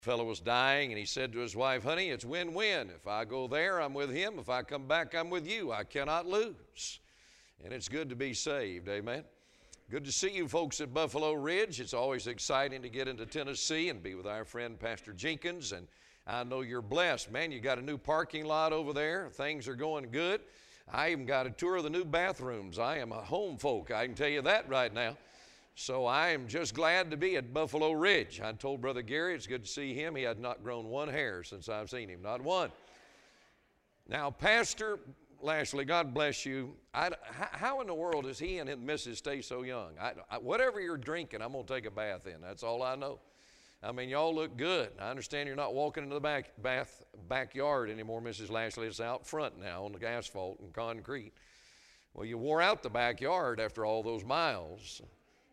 fellow was dying, and he said to his wife, honey, it's win-win. If I go there, I'm with him. If I come back, I'm with you. I cannot lose. And it's good to be saved, amen. Good to see you folks at Buffalo Ridge. It's always exciting to get into Tennessee and be with our friend Pastor Jenkins, and I know you're blessed. Man, you got a new parking lot over there. Things are going good. I even got a tour of the new bathrooms. I am a home folk, I can tell you that right now. So I am just glad to be at Buffalo Ridge. I told Brother Gary it's good to see him. He had not grown one hair since I've seen him, not one. Now, Pastor Lashley, God bless you. How in the world does he and his missus stay so young? Whatever you're drinking, I'm going to take a bath in. That's all I know. I mean, y'all look good. I understand you're not walking into the backyard anymore, Mrs. Lashley. It's out front now on the asphalt and concrete. Well, you wore out the backyard after all those miles.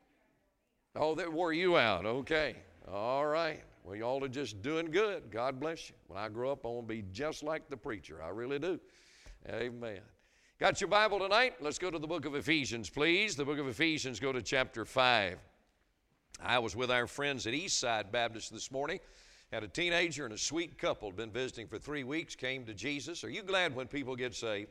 Oh, that wore you out. Okay. All right. Well, y'all are just doing good. God bless you. When I grow up, I want to be just like the preacher. I really do. Amen. Got your Bible tonight? Let's go to the book of Ephesians, please. The book of Ephesians, go to chapter 5. I was with our friends at Eastside Baptist this morning. Had a teenager and a sweet couple, been visiting for 3 weeks, came to Jesus. Are you glad when people get saved?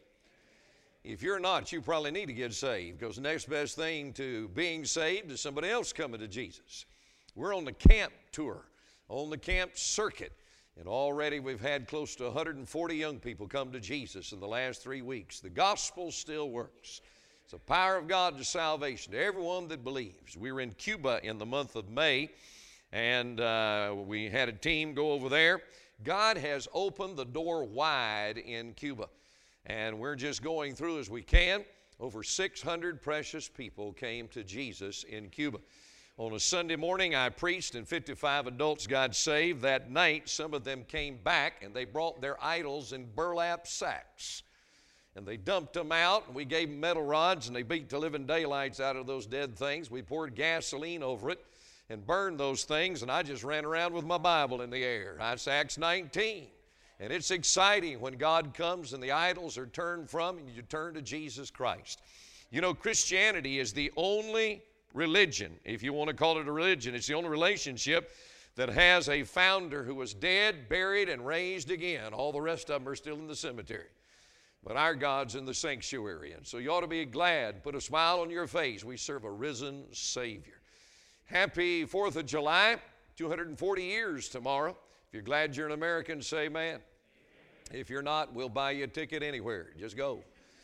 If you're not, you probably need to get saved, because the next best thing to being saved is somebody else coming to Jesus. We're on the camp tour, on the camp circuit, and already we've had close to 140 young people come to Jesus in the last 3 weeks. The gospel still works. It's the power of God to salvation to everyone that believes. We were in Cuba in the month of May, and we had a team go over there. God has opened the door wide in Cuba. And we're just going through as we can. Over 600 precious people came to Jesus in Cuba. On a Sunday morning, I preached, and 55 adults got saved. That night, some of them came back, and they brought their idols in burlap sacks. And they dumped them out, and we gave them metal rods, and they beat the living daylights out of those dead things. We poured gasoline over it and burned those things, and I just ran around with my Bible in the air. That's Acts 19. And it's exciting when God comes and the idols are turned from and you turn to Jesus Christ. You know, Christianity is the only religion, if you want to call it a religion, it's the only relationship that has a founder who was dead, buried, and raised again. All the rest of them are still in the cemetery. But our God's in the sanctuary. And so you ought to be glad, put a smile on your face. We serve a risen Savior. Happy 4th of July, 240 years tomorrow. If you're glad you're an American, say amen. If you're not, we'll buy you a ticket anywhere. Just go.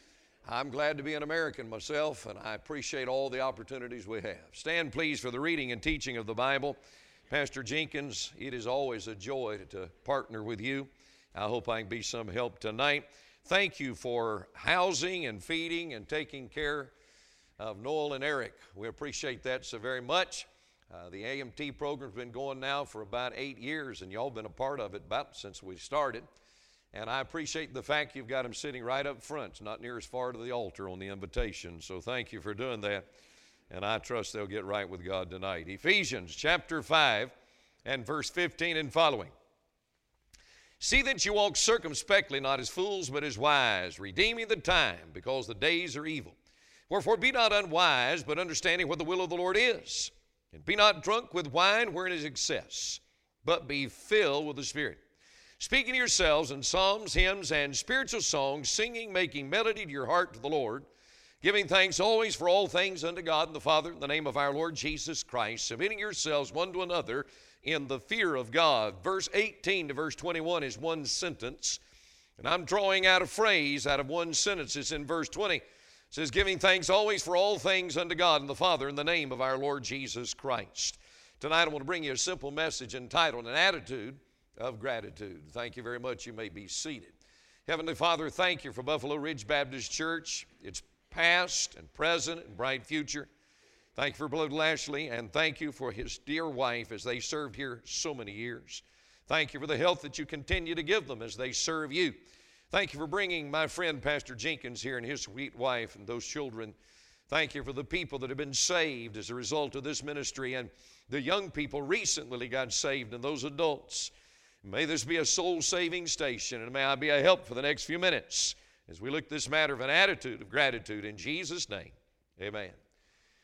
I'm glad to be an American myself, and I appreciate all the opportunities we have. Stand, please, for the reading and teaching of the Bible. Pastor Jenkins, it is always a joy to partner with you. I hope I can be some help tonight. Thank you for housing and feeding and taking care of Noel and Eric. We appreciate that so very much. The AMT program's been going now for about 8 years, and y'all been a part of it about since we started. And I appreciate the fact you've got them sitting right up front. It's not near as far to the altar on the invitation. So thank you for doing that. And I trust they'll get right with God tonight. Ephesians chapter 5 and verse 15 and following. See that you walk circumspectly, not as fools, but as wise, redeeming the time, because the days are evil. Wherefore be not unwise, but understanding what the will of the Lord is. And be not drunk with wine wherein is excess, but be filled with the Spirit. Speaking to yourselves in psalms, hymns, and spiritual songs, singing, making melody to your heart to the Lord, giving thanks always for all things unto God and the Father, in the name of our Lord Jesus Christ, submitting yourselves one to another in the fear of God. Verse 18 to verse 21 is one sentence, and I'm drawing out a phrase out of one sentence. It's in verse 20. It says, giving thanks always for all things unto God and the Father in the name of our Lord Jesus Christ. Tonight I want to bring you a simple message entitled, An Attitude of Gratitude. Thank you very much. You may be seated. Heavenly Father, thank you for Buffalo Ridge Baptist Church, its past and present and bright future. Thank you for Brother Lashley, and thank you for his dear wife as they served here so many years. Thank you for the health that you continue to give them as they serve you. Thank you for bringing my friend Pastor Jenkins here and his sweet wife and those children. Thank you for the people that have been saved as a result of this ministry, and the young people recently got saved, and those adults. May this be a soul-saving station, and may I be a help for the next few minutes as we look at this matter of an attitude of gratitude in Jesus' name. Amen.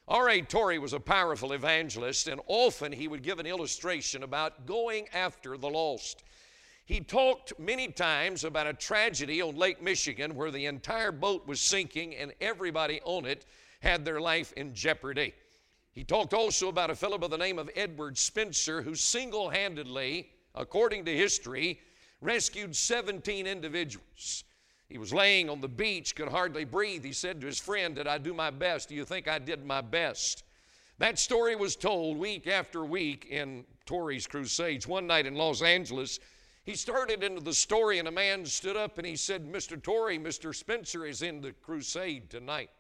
R.A. Torrey was a powerful evangelist, and often he would give an illustration about going after the lost. He talked many times about a tragedy on Lake Michigan where the entire boat was sinking and everybody on it had their life in jeopardy. He talked also about a fellow by the name of Edward Spencer who single-handedly, according to history, rescued 17 individuals. He was laying on the beach, could hardly breathe. He said to his friend, "Did I do my best? Do you think I did my best?" That story was told week after week in Torrey's crusades. One night in Los Angeles, he started into the story, and a man stood up and he said, "Mr. Torrey, Mr. Spencer is in the crusade tonight."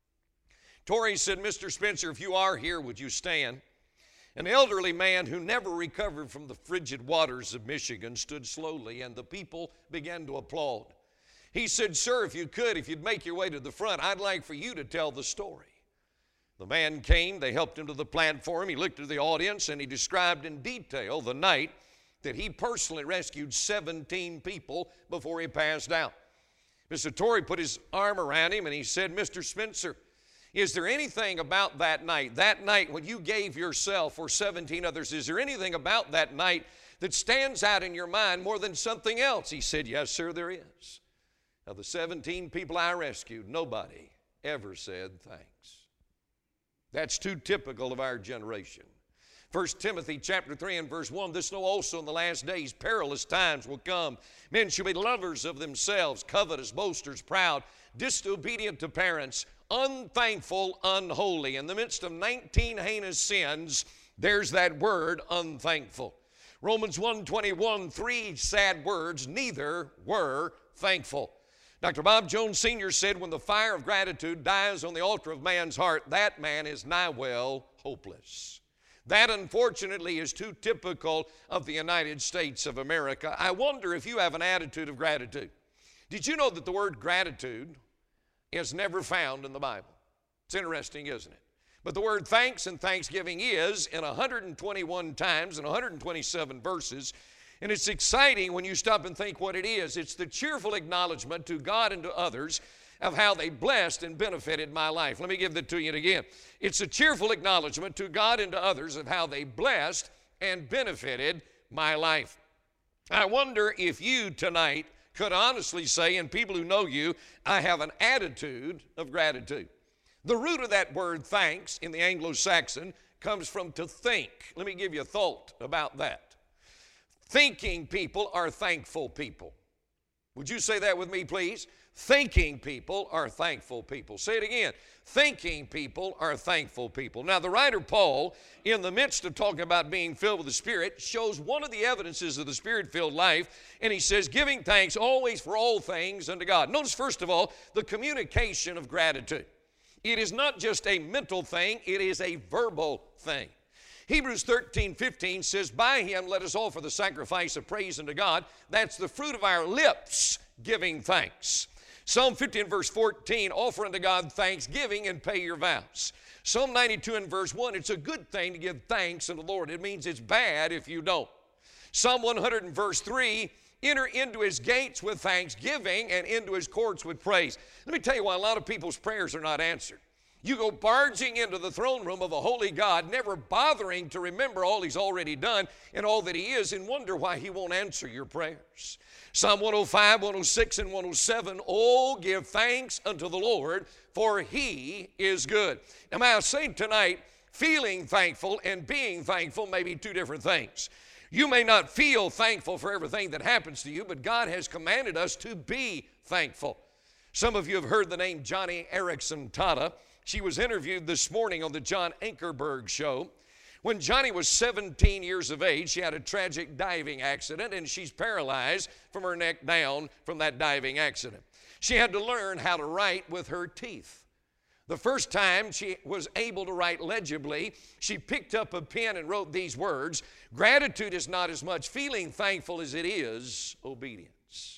Torrey said, "Mr. Spencer, if you are here, would you stand?" An elderly man who never recovered from the frigid waters of Michigan stood slowly, and the people began to applaud. He said, "Sir, if you'd make your way to the front, I'd like for you to tell the story." The man came, they helped him to the platform, he looked at the audience, and he described in detail the night that he personally rescued 17 people before he passed out. Mr. Torrey put his arm around him and he said, "Mr. Spencer, is there anything about that night when you gave yourself for 17 others, is there anything about that night that stands out in your mind more than something else?" He said, "Yes, sir, there is. Of the 17 people I rescued, nobody ever said thanks." That's too typical of our generation. 1 Timothy chapter 3 and verse 1, "This know also in the last days perilous times will come. Men shall be lovers of themselves, covetous, boasters, proud, disobedient to parents, unthankful, unholy." In the midst of 19 heinous sins, there's that word, unthankful. Romans 1:21, 3 sad words, "neither were thankful." Dr. Bob Jones Sr. said, "When the fire of gratitude dies on the altar of man's heart, that man is nigh well hopeless." That, unfortunately, is too typical of the United States of America. I wonder if you have an attitude of gratitude. Did you know that the word gratitude is never found in the Bible? It's interesting, isn't it? But the word thanks and thanksgiving is in 121 times in 127 verses. And it's exciting when you stop and think what it is. It's the cheerful acknowledgement to God and to others of how they blessed and benefited my life. Let me give that to you again. It's a cheerful acknowledgement to God and to others of how they blessed and benefited my life. I wonder if you tonight could honestly say, and people who know you, I have an attitude of gratitude. The root of that word thanks in the Anglo-Saxon comes from to think. Let me give you a thought about that. Thinking people are thankful people. Would you say that with me, please? Thinking people are thankful people. Say it again. Thinking people are thankful people. Now, the writer Paul, in the midst of talking about being filled with the Spirit, shows one of the evidences of the Spirit-filled life, and he says, giving thanks always for all things unto God. Notice, first of all, the communication of gratitude. It is not just a mental thing, it is a verbal thing. Hebrews 13:15 says, "By him let us offer the sacrifice of praise unto God. That's the fruit of our lips, giving thanks." Psalm 50 and verse 14, "Offer unto God thanksgiving and pay your vows." Psalm 92 and verse 1, "It's a good thing to give thanks unto the Lord." It means it's bad if you don't. Psalm 100 and verse 3, "Enter into his gates with thanksgiving and into his courts with praise." Let me tell you why a lot of people's prayers are not answered. You go barging into the throne room of a holy God, never bothering to remember all he's already done and all that he is, and wonder why he won't answer your prayers. Psalm 105, 106, and 107, "Oh, give thanks unto the Lord, for he is good." Now, may I say tonight, feeling thankful and being thankful may be two different things. You may not feel thankful for everything that happens to you, but God has commanded us to be thankful. Some of you have heard the name Johnny Erickson Tata. She was interviewed this morning on the John Ankerberg show. When Johnny was 17 years of age, she had a tragic diving accident, and she's paralyzed from her neck down from that diving accident. She had to learn how to write with her teeth. The first time she was able to write legibly, she picked up a pen and wrote these words, "Gratitude is not as much feeling thankful as it is obedience."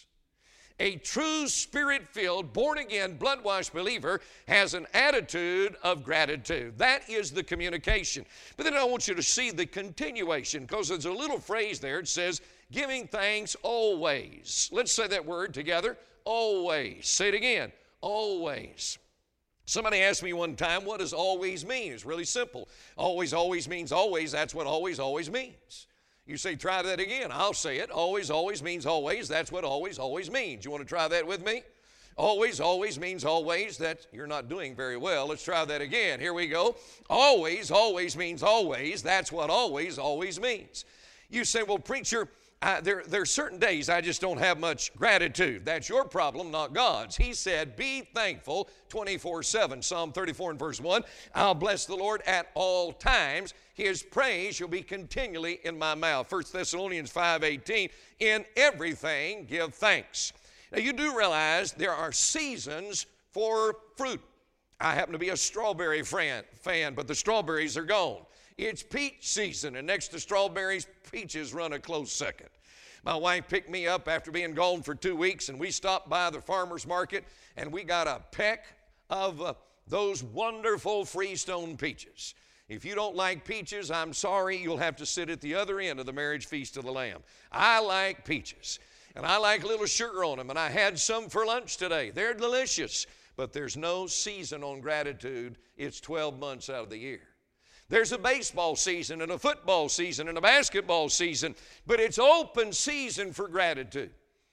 A true Spirit-filled, born-again, blood-washed believer has an attitude of gratitude. That is the communication. But then I want you to see the continuation, because there's a little phrase there. It says, giving thanks always. Let's say that word together. Always. Say it again. Always. Somebody asked me one time, what does always mean? It's really simple. Always means always. That's what always means. You say, try that again. I'll say it. Always means always. That's what always means. You want to try that with me? Always means always. That you're not doing very well. Let's try that again. Here we go. Always means always. That's what always means. You say, well, preacher, there are certain days I just don't have much gratitude. That's your problem, not God's. He said, be thankful 24/7. Psalm 34 and verse 1, I'll bless the Lord at all times. His praise shall be continually in my mouth. 1 Thessalonians 5:18, in everything give thanks. Now you do realize there are seasons for fruit. I happen to be a strawberry fan, but the strawberries are gone. It's peach season, and next to strawberries, peaches run a close second. My wife picked me up after being gone for 2 weeks, and we stopped by the farmer's market, and we got a peck of those wonderful Freestone peaches. If you don't like peaches, I'm sorry, you'll have to sit at the other end of the marriage feast of the Lamb. I like peaches, and I like a little sugar on them, and I had some for lunch today. They're delicious, but there's no season on gratitude. It's 12 months out of the year. There's a baseball season and a football season and a basketball season, but it's open season for gratitude.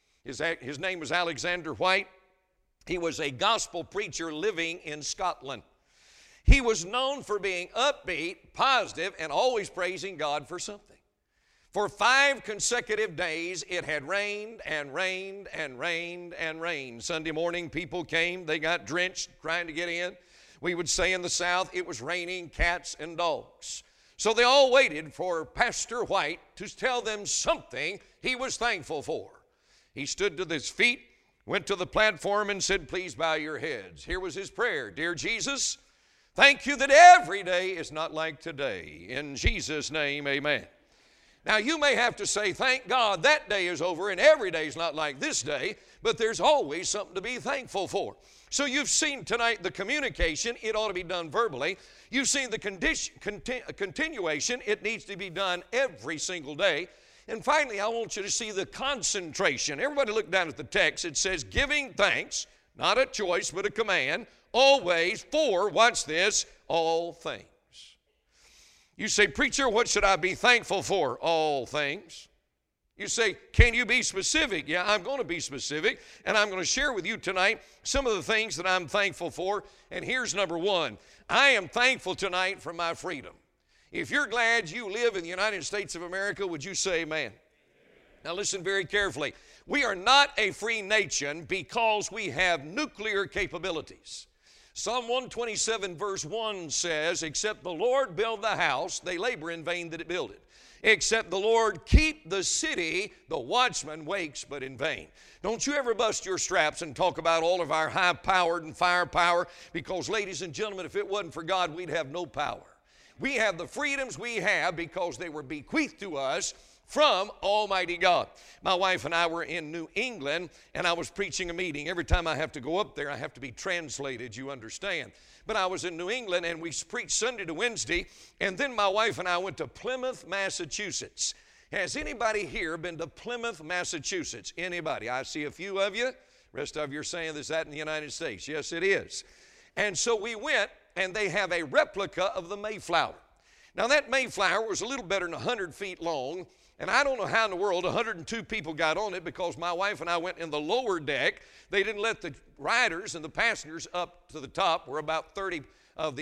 His name was Alexander White. He was a gospel preacher living in Scotland. He was known for being upbeat, positive, and always praising God for something. For 5 consecutive days, it had rained and rained and rained and rained. Sunday morning, people came. They got drenched trying to get in. We would say in the South, it was raining cats and dogs. So they all waited for Pastor White to tell them something he was thankful for. He stood to his feet, went to the platform, and said, please bow your heads. Here was his prayer. Dear Jesus, thank you that every day is not like today. In Jesus' name, amen. Now, you may have to say, thank God that day is over and every day is not like this day, but there's always something to be thankful for. So you've seen tonight the communication. It ought to be done verbally. You've seen the continuation. It needs to be done every single day. And finally, I want you to see the concentration. Everybody look down at the text. It says, giving thanks, not a choice but a command, always for, watch this, all things. You say, preacher, what should I be thankful for? All things. You say, can you be specific? Yeah, I'm going to be specific, and I'm going to share with you tonight some of the things that I'm thankful for. And here's number 1. I am thankful tonight for my freedom. If you're glad you live in the United States of America, would you say amen? Now listen very carefully. We are not a free nation because we have nuclear capabilities. Psalm 127 verse 1 says, except the Lord build the house, they labor in vain that it build it. Except the Lord keep the city, the watchman wakes but in vain. Don't you ever bust your straps and talk about all of our high-powered and firepower, because, ladies and gentlemen, if it wasn't for God, we'd have no power. We have the freedoms we have because they were bequeathed to us from Almighty God. My wife and I were in New England, and I was preaching a meeting. Every time I have to go up there, I have to be translated, you understand. But I was in New England, and we preached Sunday to Wednesday, and then my wife and I went to Plymouth, Massachusetts. Has anybody here been to Plymouth, Massachusetts? Anybody? I see a few of you. The rest of you are saying, is that in the United States? Yes, it is. And so we went, and they have a replica of the Mayflower. Now, that Mayflower was a little better than 100 feet long, and I don't know how in the world 102 people got on it, because my wife and I went in the lower deck. They didn't let the riders and the passengers up to the top, where about 30 of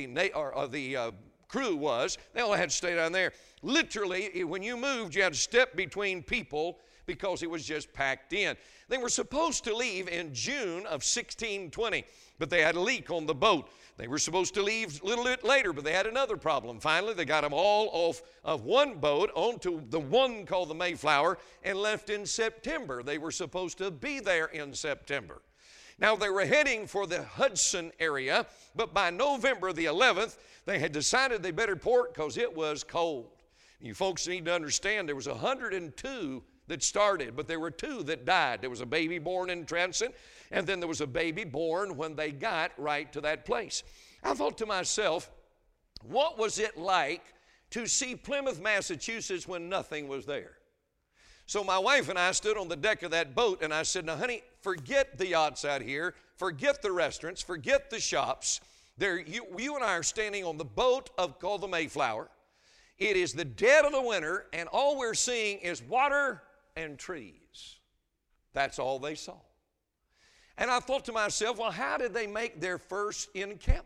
the crew was. They all had to stay down there. Literally, when you moved, you had to step between people because it was just packed in. They were supposed to leave in June of 1620, but they had a leak on the boat. They were supposed to leave a little bit later, but they had another problem. Finally, they got them all off of one boat onto the one called the Mayflower and left in September. They were supposed to be there in September. Now, they were heading for the Hudson area, but by November the 11th, they had decided they better port because it was cold. You folks need to understand there was 102 that started, but there were 2 that died. There was a baby born in transit, and then there was a baby born when they got right to that place. I thought to myself, what was it like to see Plymouth, Massachusetts when nothing was there? So my wife and I stood on the deck of that boat, and I said, now, honey, forget the yachts out here, forget the restaurants, forget the shops. You and I are standing on the boat called the Mayflower. It is the dead of the winter, and all we're seeing is water and trees. That's all they saw. And I thought to myself, well, how did they make their first encampment?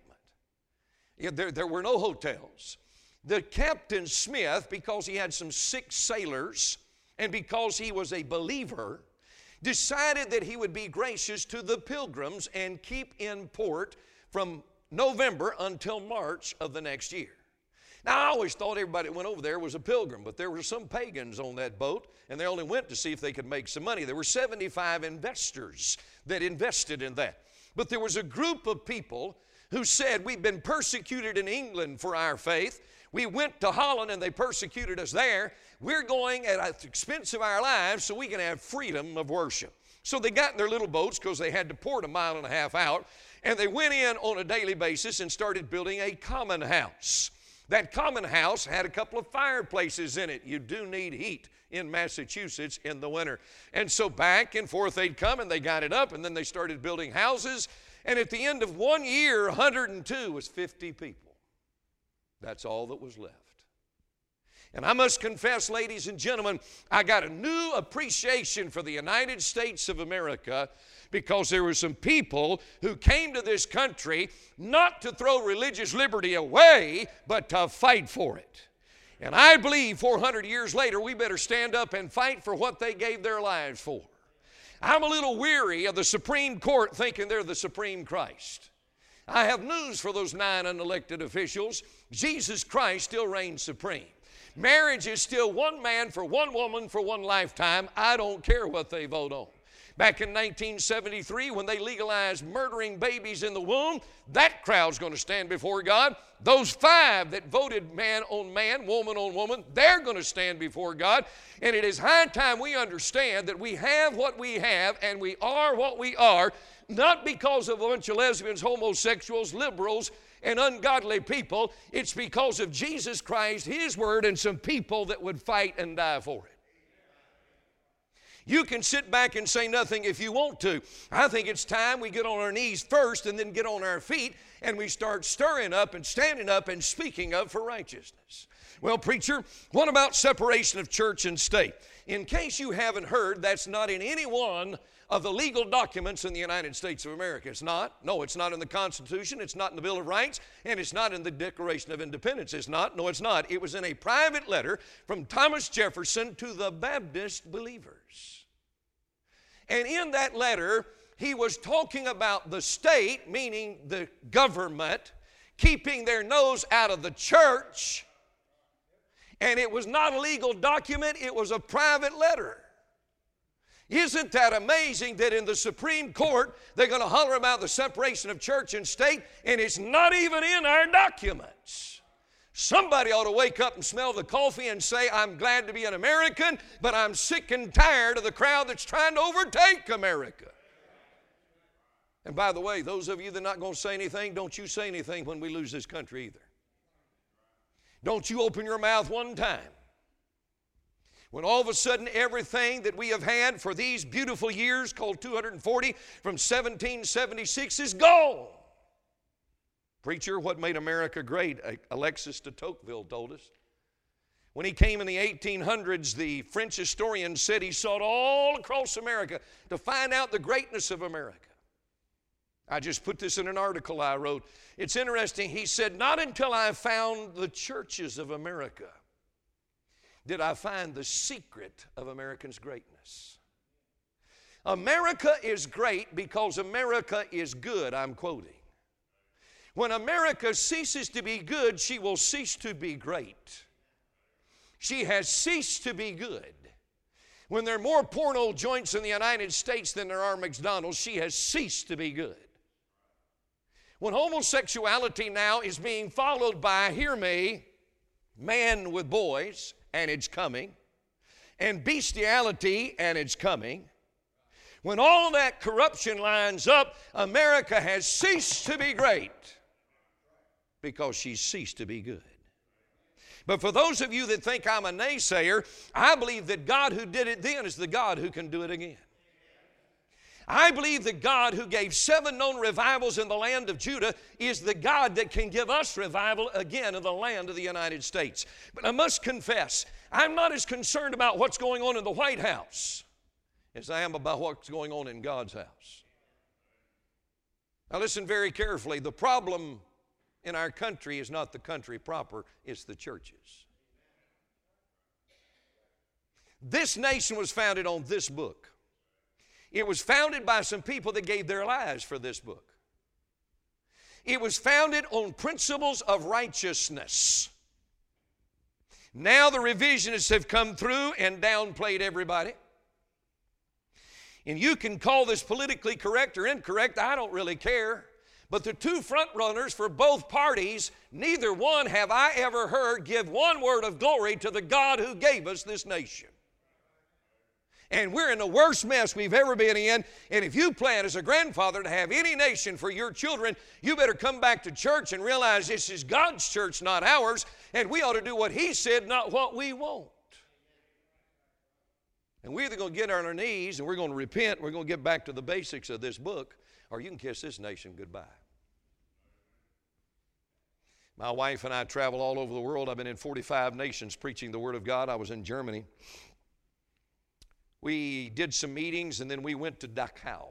There were no hotels. The Captain Smith, because he had some sick sailors and because he was a believer, decided that he would be gracious to the pilgrims and keep in port from November until March of the next year. Now, I always thought everybody that went over there was a pilgrim, but there were some pagans on that boat, and they only went to see if they could make some money. There were 75 investors that invested in that. But there was a group of people who said, we've been persecuted in England for our faith. We went to Holland and they persecuted us there. We're going at the expense of our lives so we can have freedom of worship. So they got in their little boats because they had to port a mile and a half out, and they went in on a daily basis and started building a common house. That common house had a couple of fireplaces in it. You do need heat in Massachusetts in the winter. And so back and forth they'd come, and they got it up, and then they started building houses. And at the end of 1 year, 102 was 50 people. That's all that was left. And I must confess, ladies and gentlemen, I got a new appreciation for the United States of America because there were some people who came to this country not to throw religious liberty away, but to fight for it. And I believe 400 years later, we better stand up and fight for what they gave their lives for. I'm a little weary of the Supreme Court thinking they're the Supreme Christ. I have news for those 9 unelected officials. Jesus Christ still reigns supreme. Marriage is still one man for one woman for one lifetime. I don't care what they vote on. Back in 1973, when they legalized murdering babies in the womb, that crowd's going to stand before God. Those 5 that voted man on man, woman on woman, they're going to stand before God. And it is high time we understand that we have what we have and we are what we are, not because of a bunch of lesbians, homosexuals, liberals, and ungodly people. It's because of Jesus Christ, His Word, and some people that would fight and die for it. You can sit back and say nothing if you want to. I think it's time we get on our knees first and then get on our feet and we start stirring up and standing up and speaking up for righteousness. Well, preacher, what about separation of church and state? In case you haven't heard, that's not in any one of the legal documents in the United States of America. It's not. No, it's not in the Constitution. It's not in the Bill of Rights. And it's not in the Declaration of Independence. It's not. No, it's not. It was in a private letter from Thomas Jefferson to the Baptist believers. And in that letter, he was talking about the state, meaning the government, keeping their nose out of the church. And it was not a legal document. It was a private letter. Isn't that amazing that in the Supreme Court, they're going to holler about the separation of church and state, and it's not even in our documents? Somebody ought to wake up and smell the coffee and say, I'm glad to be an American, but I'm sick and tired of the crowd that's trying to overtake America. And by the way, those of you that are not going to say anything, don't you say anything when we lose this country either. Don't you open your mouth one time. When all of a sudden everything that we have had for these beautiful years called 240 from 1776 is gone. Preacher, what made America great? Alexis de Tocqueville told us. When he came in the 1800s, the French historian said he sought all across America to find out the greatness of America. I just put this in an article I wrote. It's interesting. He said, not until I found the churches of America did I find the secret of Americans' greatness. America is great because America is good, I'm quoting. When America ceases to be good, she will cease to be great. She has ceased to be good. When there are more porno joints in the United States than there are McDonald's, she has ceased to be good. When homosexuality now is being followed by, hear me, man with boys, and it's coming, and bestiality, and it's coming. When all that corruption lines up, America has ceased to be great because she's ceased to be good. But for those of you that think I'm a naysayer, I believe that God who did it then is the God who can do it again. I believe the God who gave 7 known revivals in the land of Judah is the God that can give us revival again in the land of the United States. But I must confess, I'm not as concerned about what's going on in the White House as I am about what's going on in God's house. Now listen very carefully. The problem in our country is not the country proper, it's the churches. This nation was founded on this book. It was founded by some people that gave their lives for this book. It was founded on principles of righteousness. Now the revisionists have come through and downplayed everybody. And you can call this politically correct or incorrect, I don't really care. But the 2 front runners for both parties, neither one have I ever heard give one word of glory to the God who gave us this nation. And we're in the worst mess we've ever been in. And if you plan as a grandfather to have any nation for your children, you better come back to church and realize this is God's church, not ours. And we ought to do what He said, not what we want. And we're either going to get on our knees and we're going to repent, we're going to get back to the basics of this book, or you can kiss this nation goodbye. My wife and I travel all over the world. I've been in 45 nations preaching the Word of God. I was in Germany. We did some meetings, and then we went to Dachau.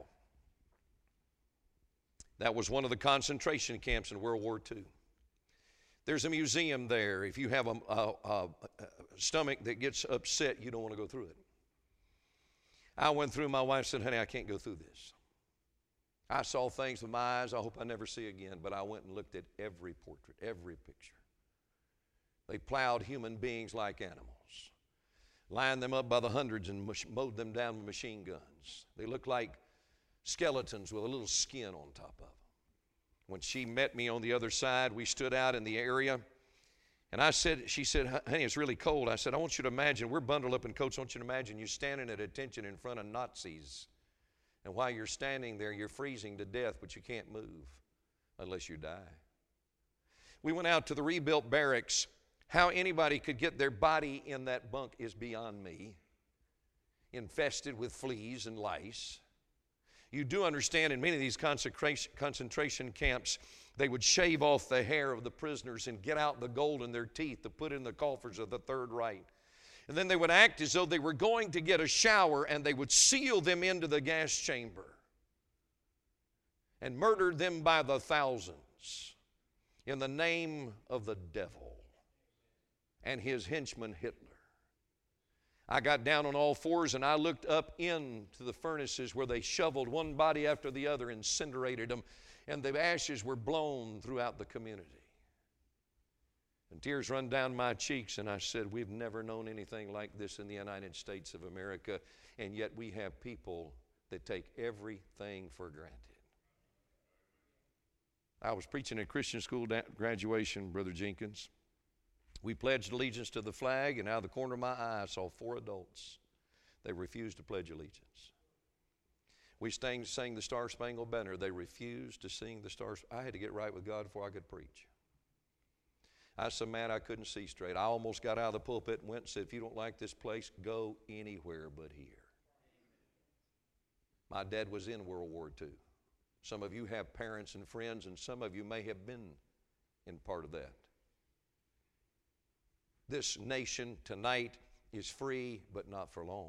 That was one of the concentration camps in World War II. There's a museum there. If you have a stomach that gets upset, you don't want to go through it. I went through, my wife said, honey, I can't go through this. I saw things with my eyes I hope I never see again, but I went and looked at every portrait, every picture. They plowed human beings like animals. Lined them up by the hundreds and mowed them down with machine guns. They looked like skeletons with a little skin on top of them. When she met me on the other side, we stood out in the area. And she said, honey, it's really cold. I said, I want you to imagine, we're bundled up in coats. I want you to imagine you standing at attention in front of Nazis. And while you're standing there, you're freezing to death, but you can't move unless you die. We went out to the rebuilt barracks. How anybody could get their body in that bunk is beyond me. Infested with fleas and lice. You do understand in many of these concentration camps, they would shave off the hair of the prisoners and get out the gold in their teeth to put in the coffers of the Third Reich. And then they would act as though they were going to get a shower, and they would seal them into the gas chamber and murder them by the thousands in the name of the devil and his henchman Hitler. I got down on all fours and I looked up into the furnaces where they shoveled one body after the other, incinerated them, and the ashes were blown throughout the community. And tears run down my cheeks, and I said, we've never known anything like this in the United States of America, and yet we have people that take everything for granted. I was preaching at Christian school graduation, Brother Jenkins. We pledged allegiance to the flag, and out of the corner of my eye, I saw 4 adults. They refused to pledge allegiance. We sang the Star Spangled Banner. They refused to sing the Star Spangled Banner. I had to get right with God before I could preach. I was so mad I couldn't see straight. I almost got out of the pulpit and went and said, if you don't like this place, go anywhere but here. My dad was in World War II. Some of you have parents and friends, and some of you may have been in part of that. This nation tonight is free, but not for long.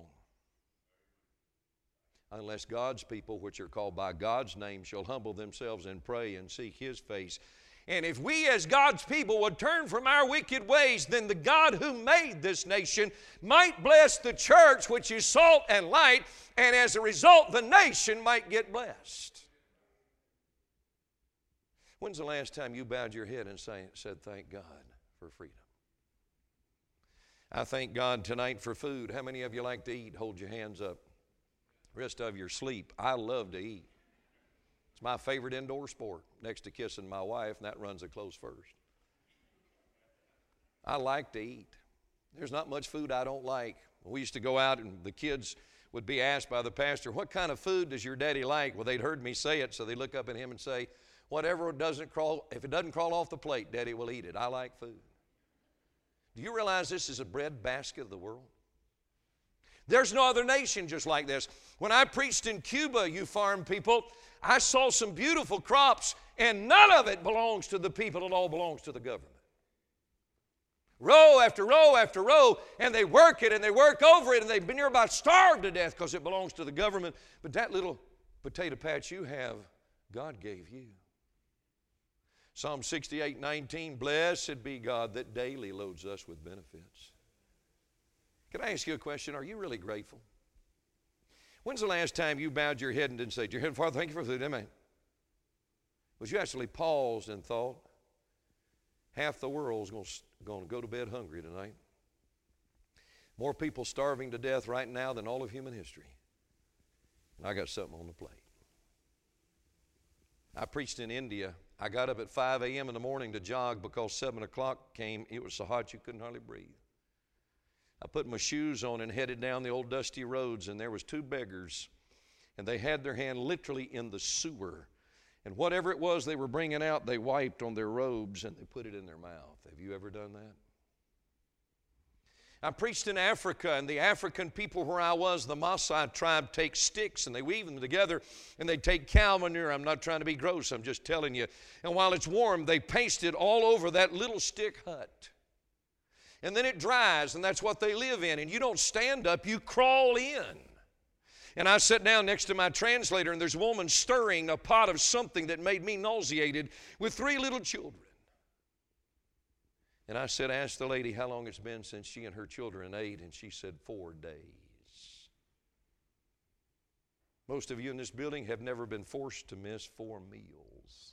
Unless God's people, which are called by God's name, shall humble themselves and pray and seek His face. And if we as God's people would turn from our wicked ways, then the God who made this nation might bless the church, which is salt and light, and as a result, the nation might get blessed. When's the last time you bowed your head and said, thank God for freedom? I thank God tonight for food. How many of you like to eat? Hold your hands up. The rest of you are asleep. I love to eat. It's my favorite indoor sport, next to kissing my wife, and that runs a close first. I like to eat. There's not much food I don't like. We used to go out, and the kids would be asked by the pastor, what kind of food does your daddy like? Well, they'd heard me say it, so they look up at him and say, whatever doesn't crawl, if it doesn't crawl off the plate, Daddy will eat it. I like food. Do you realize this is a bread basket of the world? There's no other nation just like this. When I preached in Cuba, you farm people, I saw some beautiful crops, and none of it belongs to the people. It all belongs to the government. Row after row after row, and they work it and they work over it, and they've been near about starved to death because it belongs to the government. But that little potato patch you have, God gave you. Psalm 68:19, blessed be God that daily loads us with benefits. Can I ask you a question? Are you really grateful? When's the last time you bowed your head and didn't say, dear Heavenly Father, thank you for food, amen? Was you actually paused and thought, half the world's going to go to bed hungry tonight. More people starving to death right now than all of human history. And I got something on the plate. I preached in India. I got up at 5 a.m. in the morning to jog because 7 o'clock came. It was so hot you couldn't hardly breathe. I put my shoes on and headed down the old dusty roads, and there was 2 beggars, and they had their hand literally in the sewer. And whatever it was they were bringing out, they wiped on their robes and they put it in their mouth. Have you ever done that? I preached in Africa, and the African people where I was, the Maasai tribe, take sticks and they weave them together, and they take cow manure. I'm not trying to be gross, I'm just telling you. And while it's warm, they paste it all over that little stick hut. And then it dries, and that's what they live in. And you don't stand up, you crawl in. And I sat down next to my translator, and there's a woman stirring a pot of something that made me nauseated with 3 little children. And I said, ask the lady how long it's been since she and her children ate, and she said 4 days. Most of you in this building have never been forced to miss 4 meals.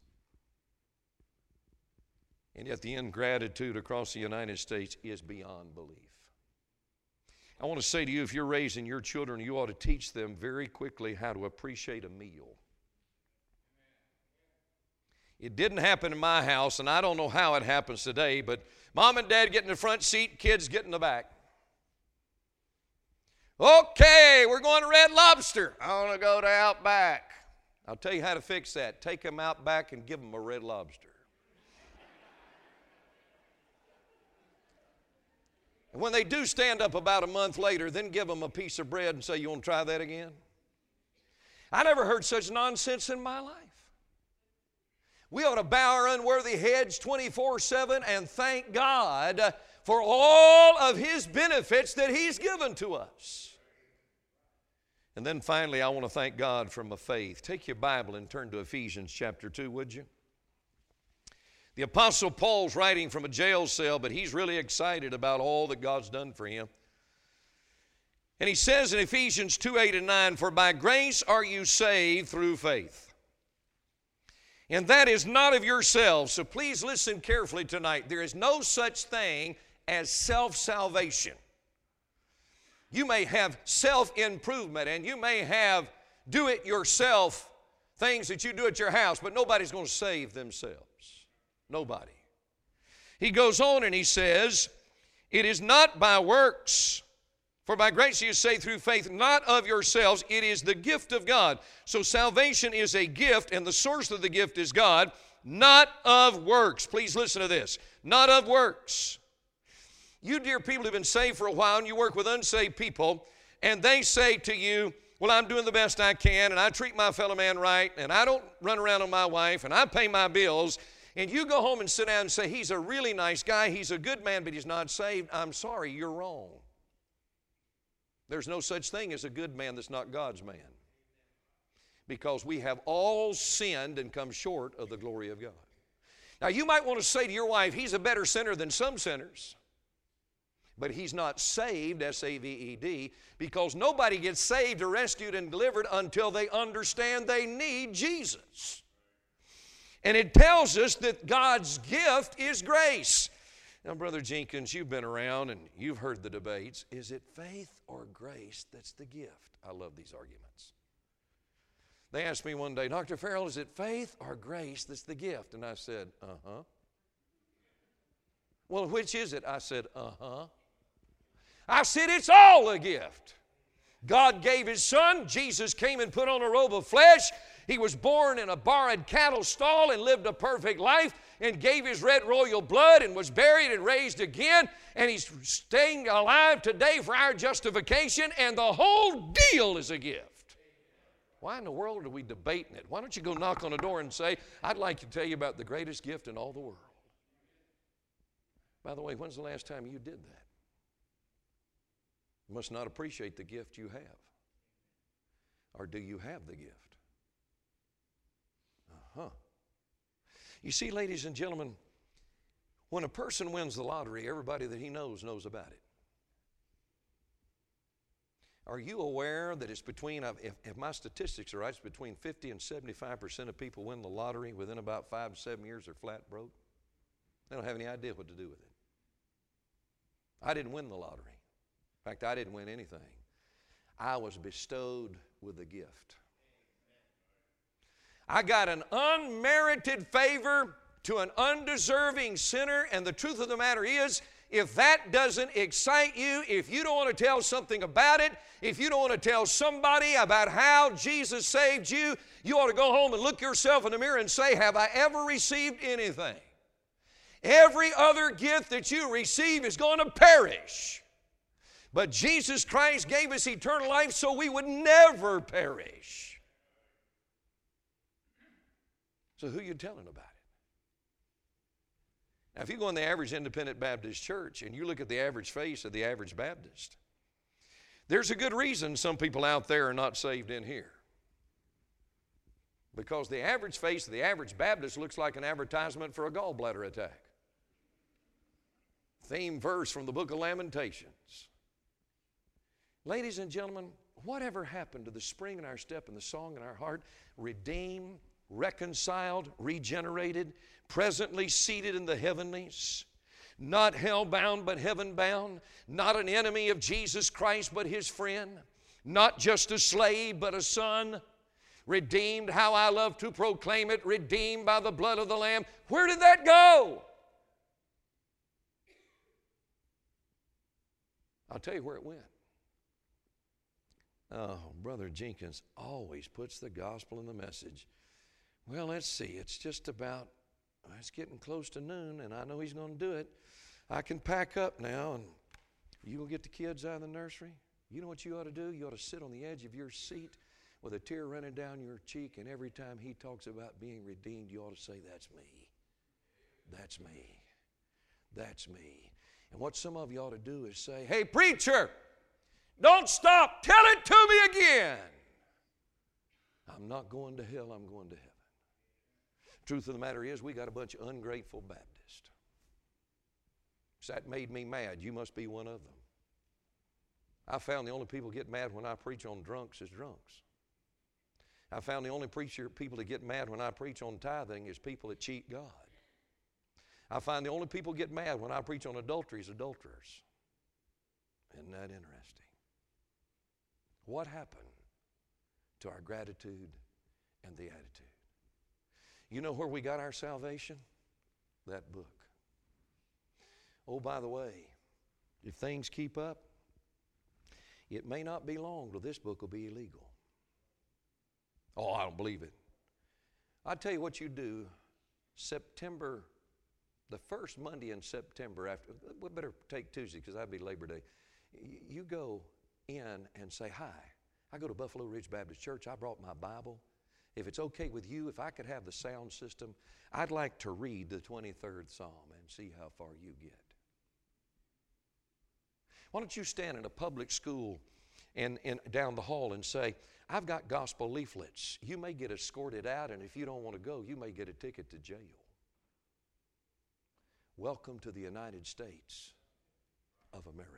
And yet the ingratitude across the United States is beyond belief. I want to say to you, if you're raising your children, you ought to teach them very quickly how to appreciate a meal. It didn't happen in my house, and I don't know how it happens today, but Mom and Dad get in the front seat, kids get in the back. Okay, we're going to Red Lobster. I want to go to Outback. I'll tell you how to fix that. Take them out back and give them a Red Lobster. And when they do stand up about a month later, then give them a piece of bread and say, you want to try that again? I never heard such nonsense in my life. We ought to bow our unworthy heads 24/7 and thank God for all of His benefits that He's given to us. And then finally, I want to thank God for my faith. Take your Bible and turn to Ephesians chapter 2, would you? The Apostle Paul's writing from a jail cell, but he's really excited about all that God's done for him. And he says in Ephesians 2:8-9, for by grace are you saved through faith. And that is not of yourselves. So please listen carefully tonight. There is no such thing as self-salvation. You may have self-improvement, and you may have do-it-yourself things that you do at your house, but nobody's going to save themselves. Nobody. He goes on and he says, it is not by works, for by grace you are saved through faith, not of yourselves. It is the gift of God. So salvation is a gift, and the source of the gift is God, not of works. Please listen to this. Not of works. You dear people have been saved for a while, and you work with unsaved people, and they say to you, well, I'm doing the best I can, and I treat my fellow man right, and I don't run around on my wife, and I pay my bills. And you go home and sit down and say, he's a really nice guy, he's a good man, but he's not saved. I'm sorry, you're wrong. There's no such thing as a good man that's not God's man. Because we have all sinned and come short of the glory of God. Now, you might want to say to your wife, he's a better sinner than some sinners. But he's not saved, S-A-V-E-D, because nobody gets saved or rescued and delivered until they understand they need Jesus. And it tells us that God's gift is grace. Now, Brother Jenkins, you've been around and you've heard the debates. Is it faith or grace that's the gift? I love these arguments. They asked me one day, Dr. Farrell, is it faith or grace that's the gift? And I said, uh-huh. Well, which is it? I said, uh-huh. I said, it's all a gift. God gave His Son. Jesus came and put on a robe of flesh. He was born in a borrowed cattle stall and lived a perfect life. and gave His red royal blood and was buried and raised again, and He's staying alive today for our justification, and the whole deal is a gift. Why in the world are we debating it? Why don't you go knock on the door and say, I'd like to tell you about the greatest gift in all the world. By the way, when's the last time you did that? You must not appreciate the gift you have. Or do you have the gift? You see, ladies and gentlemen, when a person wins the lottery, everybody that he knows about it. Are you aware that it's between, if my statistics are right, it's between 50 and 75% of people win the lottery within about 5 to 7 years are flat broke? They don't have any idea what to do with it. I didn't win the lottery. In fact, I didn't win anything. I was bestowed with a gift. I got an unmerited favor to an undeserving sinner, and the truth of the matter is, if that doesn't excite you, if you don't want to tell something about it, if you don't want to tell somebody about how Jesus saved you, you ought to go home and look yourself in the mirror and say, have I ever received anything? Every other gift that you receive is going to perish. But Jesus Christ gave us eternal life so we would never perish. So who are you telling about it? Now, if you go in the average independent Baptist church and you look at the average face of the average Baptist, there's a good reason some people out there are not saved in here. Because the average face of the average Baptist looks like an advertisement for a gallbladder attack. Theme verse from the book of Lamentations. Ladies and gentlemen, whatever happened to the spring in our step and the song in our heart, redeemed, reconciled, regenerated, presently seated in the heavenlies, not hell-bound but heaven-bound, not an enemy of Jesus Christ but His friend, not just a slave but a son, redeemed, how I love to proclaim it, redeemed by the blood of the Lamb. Where did that go? I'll tell you where it went. Oh, Brother Jenkins always puts the gospel in the message. Well, let's see. It's getting close to noon, and I know he's going to do it. I can pack up now, and you going to get the kids out of the nursery? You know what you ought to do? You ought to sit on the edge of your seat with a tear running down your cheek, and every time he talks about being redeemed, you ought to say, that's me. That's me. That's me. And what some of you ought to do is say, hey, preacher, don't stop. Tell it to me again. I'm not going to hell. I'm going to heaven. Truth of the matter is, we got a bunch of ungrateful Baptists. So that made me mad. You must be one of them. I found the only people get mad when I preach on drunks is drunks. I found the only people that get mad when I preach on tithing is people that cheat God. I find the only people get mad when I preach on adultery is adulterers. Isn't that interesting? What happened to our gratitude and the attitude? You know where we got our salvation? That book. Oh, by the way, if things keep up, it may not be long till this book will be illegal. Oh, I don't believe it. I'll tell you what you do. September, the first Monday in September, after, we better take Tuesday because that'd be Labor Day. You go in and say, hi, I go to Buffalo Ridge Baptist Church. I brought my Bible. If it's okay with you, if I could have the sound system, I'd like to read the 23rd Psalm and see how far you get. Why don't you stand in a public school and down the hall and say, I've got gospel leaflets. You may get escorted out, and if you don't want to go, you may get a ticket to jail. Welcome to the United States of America.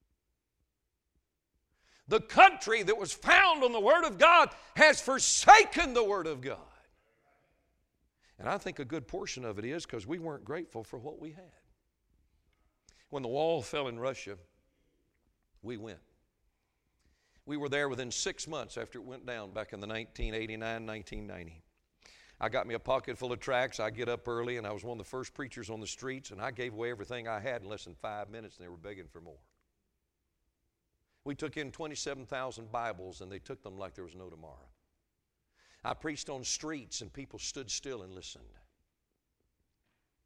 The country that was found on the Word of God has forsaken the Word of God. And I think a good portion of it is because we weren't grateful for what we had. When the wall fell in Russia, we went. We were there within 6 months after it went down back in the 1989, 1990. I got me a pocket full of tracts. I get up early, and I was one of the first preachers on the streets, and I gave away everything I had in less than 5 minutes, and they were begging for more. We took in 27,000 Bibles, and they took them like there was no tomorrow. I preached on streets, and people stood still and listened.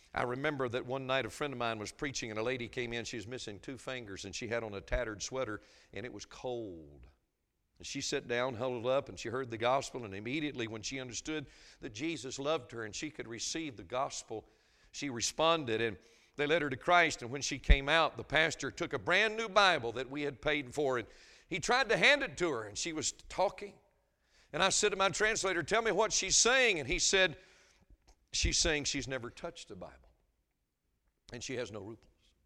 I remember that one night a friend of mine was preaching and a lady came in. She was missing 2 fingers and she had on a tattered sweater and it was cold. And she sat down, huddled up, and she heard the gospel, and immediately when she understood that Jesus loved her and she could receive the gospel, she responded, and they led her to Christ. And when she came out, the pastor took a brand new Bible that we had paid for, and he tried to hand it to her, and she was talking. And I said to my translator, "Tell me what she's saying." And he said, "She's saying she's never touched a Bible, and she has no rubles."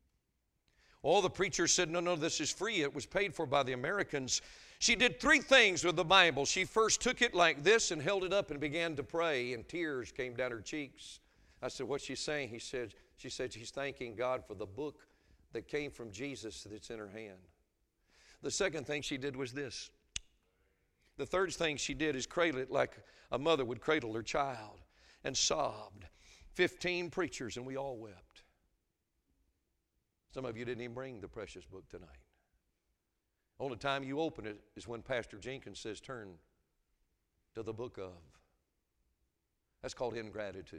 All the preachers said, no, this is free. It was paid for by the Americans. She did 3 things with the Bible. She first took it like this and held it up and began to pray, and tears came down her cheeks. I said, "What's she saying?" She said she's thanking God for the book that came from Jesus that's in her hand. The second thing she did was this. The third thing she did is cradle it like a mother would cradle her child, and sobbed. 15 preachers, and we all wept. Some of you didn't even bring the precious book tonight. Only time you open it is when Pastor Jenkins says, "Turn to the book of." That's called ingratitude.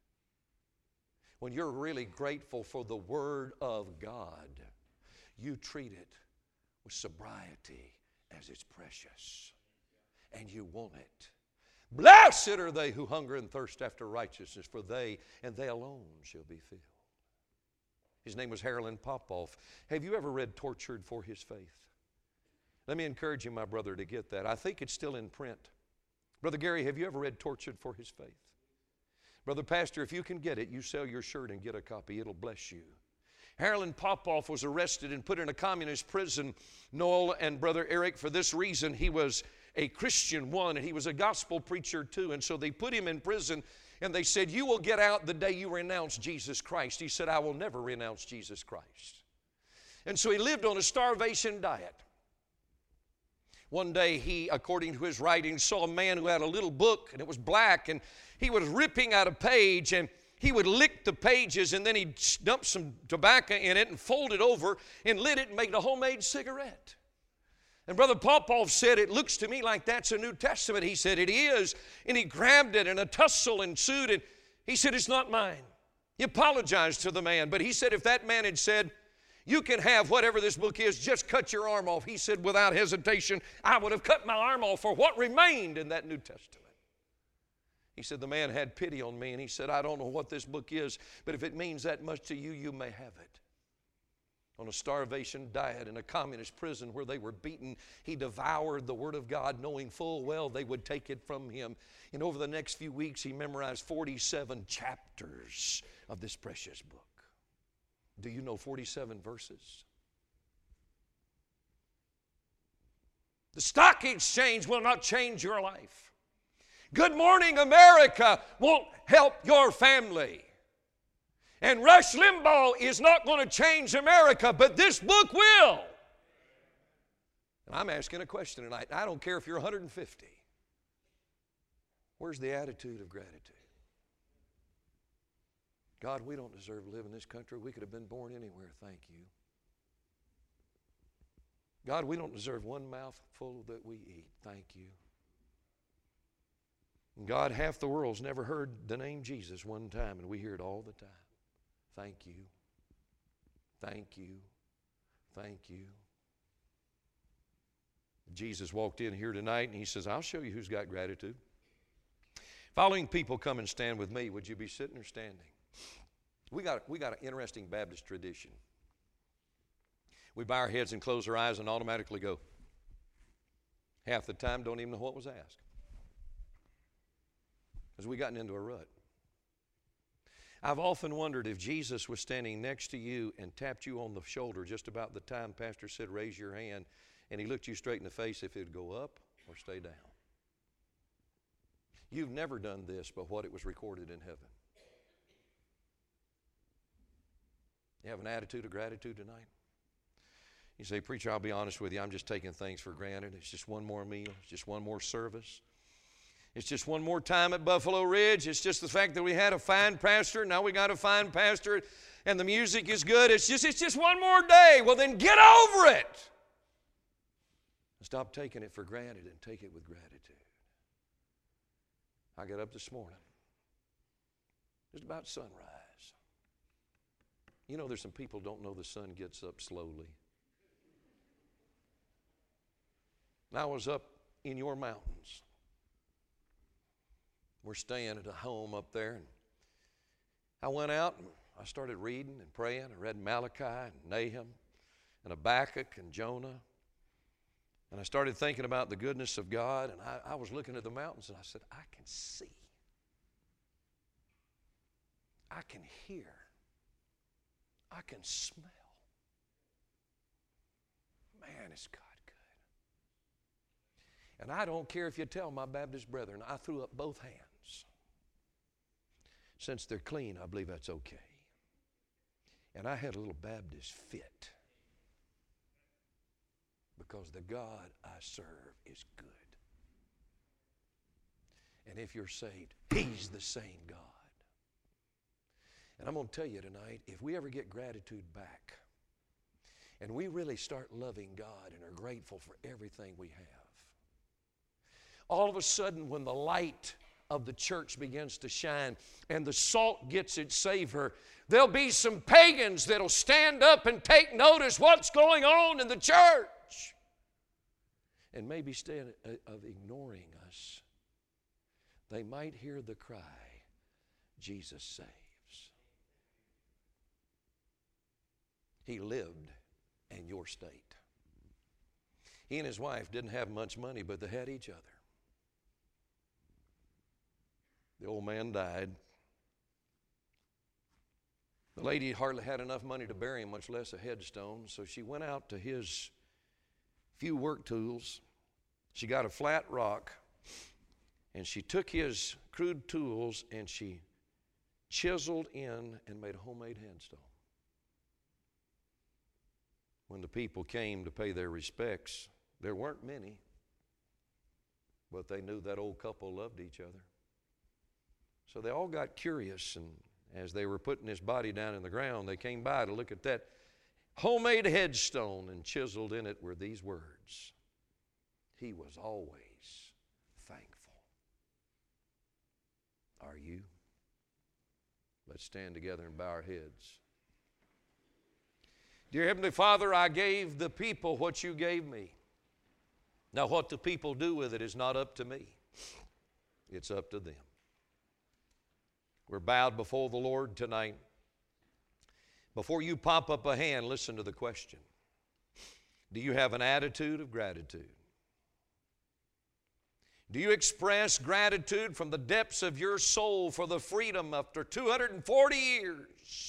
When you're really grateful for the Word of God, you treat it with sobriety as it's precious, and you want it. Blessed are they who hunger and thirst after righteousness, for they and they alone shall be filled. His name was Harold Popoff. Have you ever read Tortured for His Faith? Let me encourage you, my brother, to get that. I think it's still in print. Brother Gary, have you ever read Tortured for His Faith? Brother Pastor, if you can get it, you sell your shirt and get a copy. It'll bless you. Harold Popoff was arrested and put in a communist prison, Noel and Brother Eric. For this reason, he was a Christian, one, and he was a gospel preacher, too. And so they put him in prison, and they said, "You will get out the day you renounce Jesus Christ." He said, "I will never renounce Jesus Christ." And so he lived on a starvation diet. One day he, according to his writings, saw a man who had a little book, and it was black, and he was ripping out a page, and he would lick the pages, and then he'd dump some tobacco in it and fold it over and lit it and make a homemade cigarette. And Brother Popoff said, "It looks to me like that's a New Testament." He said, "It is." And he grabbed it, and a tussle ensued, and he said, "It's not mine." He apologized to the man, but he said if that man had said, "You can have whatever this book is, just cut your arm off," he said, without hesitation, "I would have cut my arm off for what remained in that New Testament." He said, the man had pity on me, and he said, "I don't know what this book is, but if it means that much to you, you may have it." On a starvation diet in a communist prison where they were beaten, he devoured the Word of God, knowing full well they would take it from him. And over the next few weeks, he memorized 47 chapters of this precious book. Do you know 47 verses? The stock exchange will not change your life. Good Morning America won't help your family. And Rush Limbaugh is not going to change America, but this book will. And I'm asking a question tonight. I don't care if you're 150. Where's the attitude of gratitude? God, we don't deserve to live in this country. We could have been born anywhere. Thank you. God, we don't deserve one mouthful that we eat. Thank you. And God, half the world's never heard the name Jesus one time, and we hear it all the time. Thank you. Thank you. Thank you. Jesus walked in here tonight, and he says, "I'll show you who's got gratitude." Following people, come and stand with me. Would you be sitting or standing? We got an interesting Baptist tradition. We bow our heads and close our eyes and automatically go. Half the time, don't even know what was asked, because we gotten into a rut. I've often wondered if Jesus was standing next to you and tapped you on the shoulder just about the time Pastor said, "Raise your hand," and he looked you straight in the face, if it would go up or stay down. You've never done this, but what it was recorded in heaven. You have an attitude of gratitude tonight? You say, "Preacher, I'll be honest with you, I'm just taking things for granted. It's just one more meal. It's just one more service. It's just one more time at Buffalo Ridge. It's just the fact that we had a fine pastor. Now we got a fine pastor, and the music is good. It's just one more day." Well, then get over it. Stop taking it for granted and take it with gratitude. I got up this morning, just about sunrise. You know, there's some people don't know the sun gets up slowly. And I was up in your mountains. We're staying at a home up there. And I went out and I started reading and praying. I read Malachi and Nahum and Habakkuk and Jonah. And I started thinking about the goodness of God. And I was looking at the mountains and I said, I can see. I can hear. I can smell. Man, is God good. And I don't care if you tell my Baptist brethren, I threw up both hands. Since they're clean, I believe that's okay. And I had a little Baptist fit. Because the God I serve is good. And if you're saved, He's the same God. And I'm going to tell you tonight, if we ever get gratitude back, and we really start loving God and are grateful for everything we have, all of a sudden when the light of the church begins to shine and the salt gets its savor, there'll be some pagans that'll stand up and take notice what's going on in the church. And maybe instead of ignoring us, they might hear the cry, Jesus saves. He lived in your state. He and his wife didn't have much money, but they had each other. The old man died. The lady hardly had enough money to bury him, much less a headstone, so she went out to his few work tools. She got a flat rock, and she took his crude tools, and she chiseled in and made a homemade headstone. When the people came to pay their respects, there weren't many, but they knew that old couple loved each other. So they all got curious, and as they were putting his body down in the ground, they came by to look at that homemade headstone, and chiseled in it were these words: He was always thankful. Are you? Let's stand together and bow our heads. Dear Heavenly Father, I gave the people what you gave me. Now what the people do with it is not up to me. It's up to them. We're bowed before the Lord tonight. Before you pop up a hand, listen to the question. Do you have an attitude of gratitude? Do you express gratitude from the depths of your soul for the freedom after 240 years?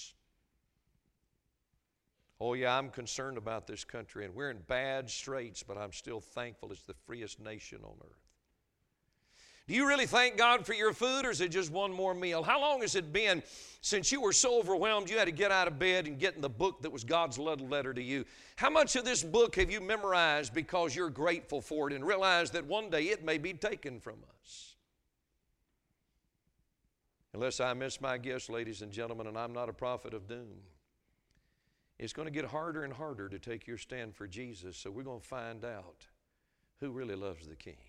Oh yeah, I'm concerned about this country, and we're in bad straits, but I'm still thankful it's the freest nation on earth. Do you really thank God for your food, or is it just one more meal? How long has it been since you were so overwhelmed you had to get out of bed and get in the book that was God's love letter to you? How much of this book have you memorized because you're grateful for it and realize that one day it may be taken from us? Unless I miss my guess, ladies and gentlemen, and I'm not a prophet of doom, it's going to get harder and harder to take your stand for Jesus, so we're going to find out who really loves the King.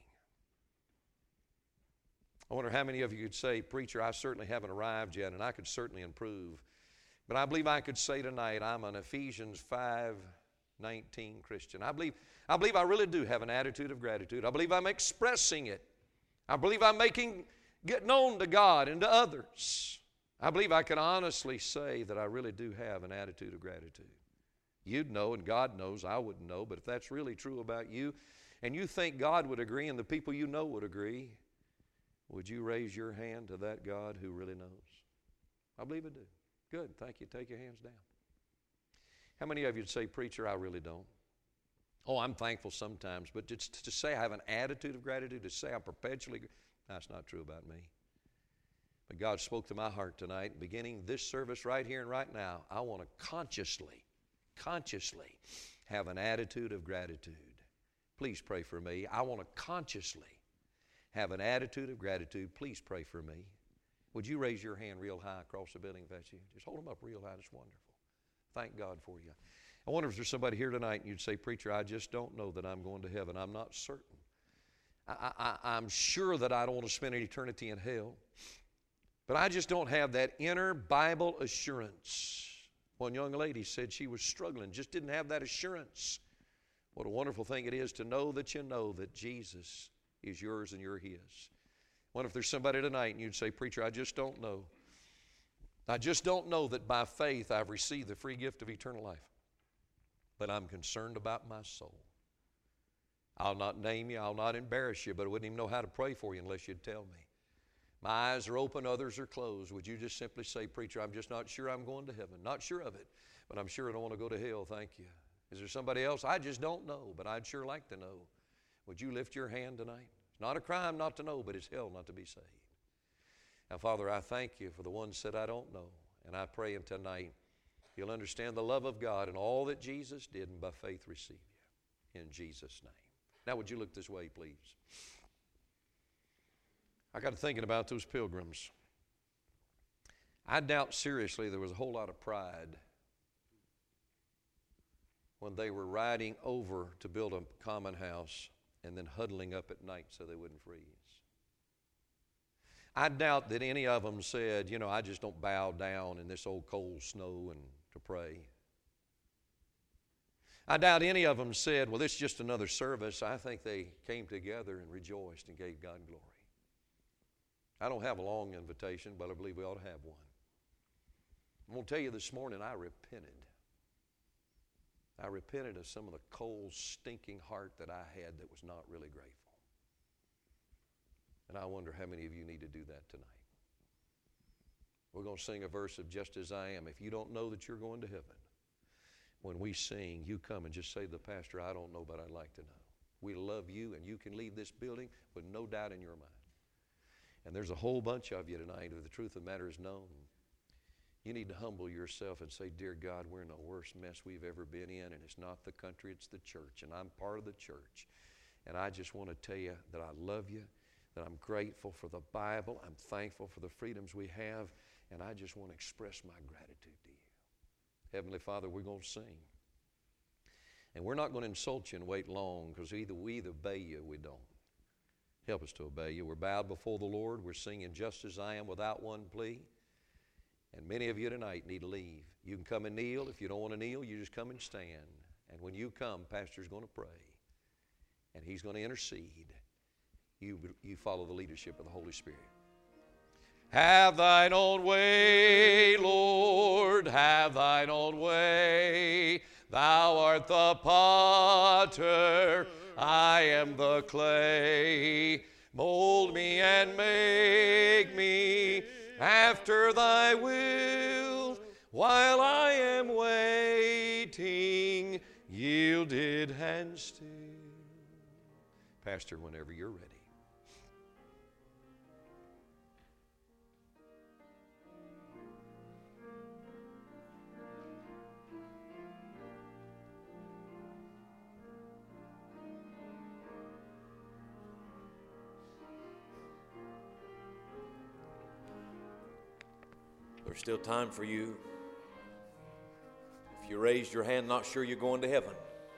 I wonder how many of you could say, Preacher, I certainly haven't arrived yet, and I could certainly improve. But I believe I could say tonight I'm an Ephesians 5:19 Christian. I believe I really do have an attitude of gratitude. I believe I'm expressing it. I believe I'm making it known to God and to others. I believe I can honestly say that I really do have an attitude of gratitude. You'd know, and God knows, I wouldn't know, but if that's really true about you, and you think God would agree and the people you know would agree, would you raise your hand to that God who really knows? I believe I do. Good, thank you. Take your hands down. How many of you would say, Preacher, I really don't? Oh, I'm thankful sometimes, but to say I have an attitude of gratitude, to say I'm perpetually, that's not true about me. But God spoke to my heart tonight, beginning this service right here and right now. I want to consciously have an attitude of gratitude. Please pray for me. I want to consciously have an attitude of gratitude. Please pray for me. Would you raise your hand real high across the building if that's you? Just hold them up real high. It's wonderful. Thank God for you. I wonder if there's somebody here tonight and you'd say, Preacher, I just don't know that I'm going to heaven. I'm not certain. I'm sure that I don't want to spend an eternity in hell. But I just don't have that inner Bible assurance One young lady said she was struggling, just didn't have that assurance. What a wonderful thing it is to know that you know that Jesus is yours and you're His. What if there's somebody tonight and you'd say, preacher, I just don't know. I just don't know that by faith I've received the free gift of eternal life. But I'm concerned about my soul. I'll not name you, I'll not embarrass you, but I wouldn't even know how to pray for you unless you'd tell me. My eyes are open, others are closed. Would you just simply say, preacher, I'm just not sure I'm going to heaven. Not sure of it, but I'm sure I don't want to go to hell. Thank you. Is there somebody else? I just don't know, but I'd sure like to know. Would you lift your hand tonight? It's not a crime not to know, but it's hell not to be saved. Now, Father, I thank you for the ones that I don't know, and I pray tonight you'll understand the love of God and all that Jesus did, and by faith receive you. In Jesus' name. Now, would you look this way, please? I got to thinking about those pilgrims. I doubt seriously there was a whole lot of pride when they were riding over to build a common house and then huddling up at night so they wouldn't freeze. I doubt that any of them said, you know, I just don't bow down in this old cold snow and to pray. I doubt any of them said, well, this is just another service. I think they came together and rejoiced and gave God glory. I don't have a long invitation, but I believe we ought to have one. I'm going to tell you this morning, I repented. I repented of some of the cold, stinking heart that I had that was not really grateful. And I wonder how many of you need to do that tonight. We're going to sing a verse of Just As I Am. If you don't know that you're going to heaven, when we sing, you come and just say to the pastor, I don't know, but I'd like to know. We love you, and you can leave this building with no doubt in your mind. And there's a whole bunch of you tonight, if the truth of the matter is known. You need to humble yourself and say, dear God, we're in the worst mess we've ever been in, and it's not the country, it's the church, and I'm part of the church. And I just want to tell you that I love you, that I'm grateful for the Bible, I'm thankful for the freedoms we have, and I just want to express my gratitude to you. Heavenly Father, we're going to sing. And we're not going to insult you and wait long, because we either obey you or we don't. Help us to obey you. We're bowed before the Lord. We're singing Just As I Am without one plea. And many of you tonight need to leave. You can come and kneel. If you don't want to kneel, you just come and stand. And when you come, Pastor's going to pray. And he's going to intercede. You follow the leadership of the Holy Spirit. Have thine own way, Lord, have thine own way. Thou art the potter, I am the clay. Mold me and make me after thy will, while I am waiting, yielded and still. Pastor, whenever you're ready. There's still time for you. If you raised your hand not sure you're going to heaven,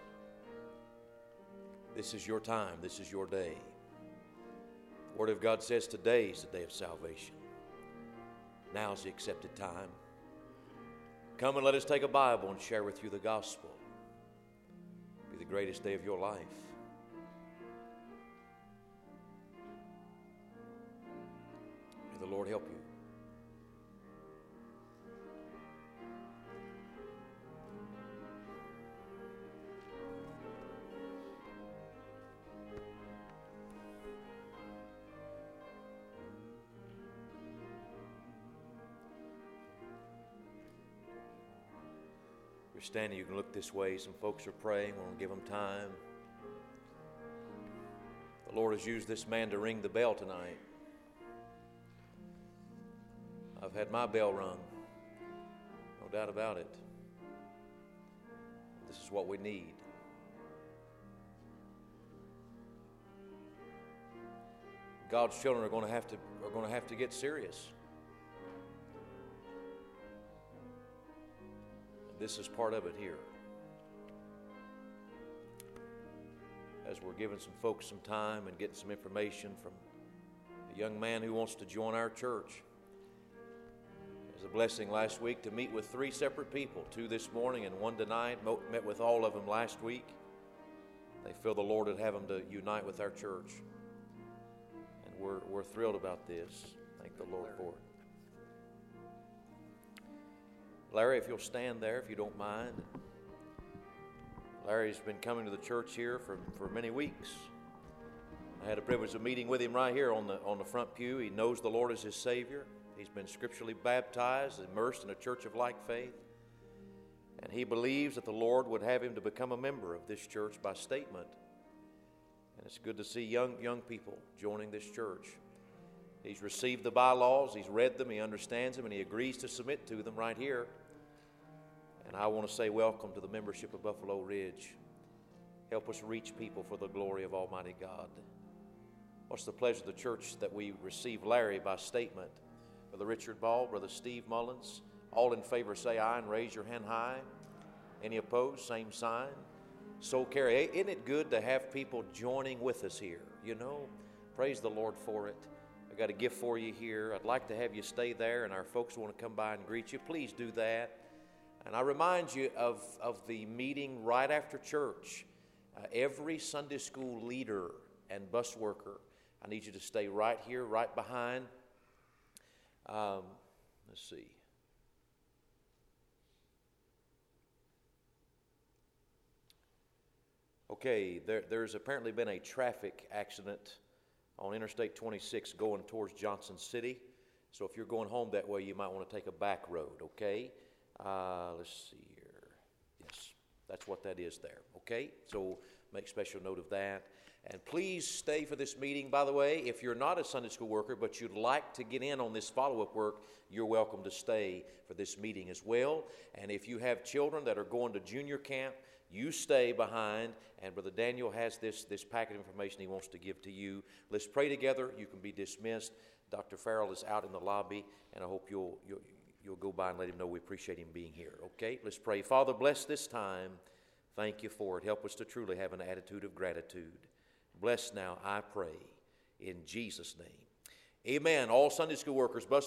this is your time. This is your day. The Word of God says today is the day of salvation. Now is the accepted time. Come and let us take a Bible and share with you the gospel. It'll be the greatest day of your life. May the Lord help you. You're standing, you can look this way. Some folks are praying. We're going to give them time. The Lord has used this man to ring the bell tonight. I've had my bell rung. No doubt about it. This is what we need. God's children are going to have to get serious. This is part of it here. As we're giving some folks some time and getting some information from a young man who wants to join our church. It was a blessing last week to meet with 3 separate people, 2 this morning and 1 tonight. Met with all of them last week. They feel the Lord would have them to unite with our church. And we're thrilled about this. Thank the Lord for it. Larry, if you'll stand there, if you don't mind. Larry's been coming to the church here for many weeks. I had the privilege of meeting with him right here on the front pew. He knows the Lord as his Savior. He's been scripturally baptized, immersed in a church of like faith. And he believes that the Lord would have him to become a member of this church by statement. And it's good to see young people joining this church. He's received the bylaws, he's read them, he understands them, and he agrees to submit to them right here. And I want to say welcome to the membership of Buffalo Ridge. Help us reach people for the glory of Almighty God. What's the pleasure of the church that we receive Larry by statement? Brother Richard Ball, Brother Steve Mullins, all in favor say aye and raise your hand high. Any opposed, same sign. So carry. Isn't it good to have people joining with us here? You know, praise the Lord for it. I got a gift for you here. I'd like to have you stay there, and our folks want to come by and greet you. Please do that. And I remind you of the meeting right after church. Every Sunday school leader and bus worker, I need you to stay right here, right behind. Let's see. Okay, there's apparently been a traffic accident on Interstate 26 going towards Johnson City. So if you're going home that way, you might want to take a back road, okay? Let's see here. Yes, that's what that is there, okay? So make special note of that. And please stay for this meeting. By the way, if you're not a Sunday school worker, but you'd like to get in on this follow-up work, you're welcome to stay for this meeting as well. And if you have children that are going to junior camp, you stay behind, and Brother Daniel has this packet of information he wants to give to you. Let's pray together. You can be dismissed. Dr. Farrell is out in the lobby, and I hope you'll go by and let him know we appreciate him being here. Okay, let's pray. Father, bless this time. Thank you for it. Help us to truly have an attitude of gratitude. Bless now, I pray, in Jesus' name. Amen. All Sunday school workers, bus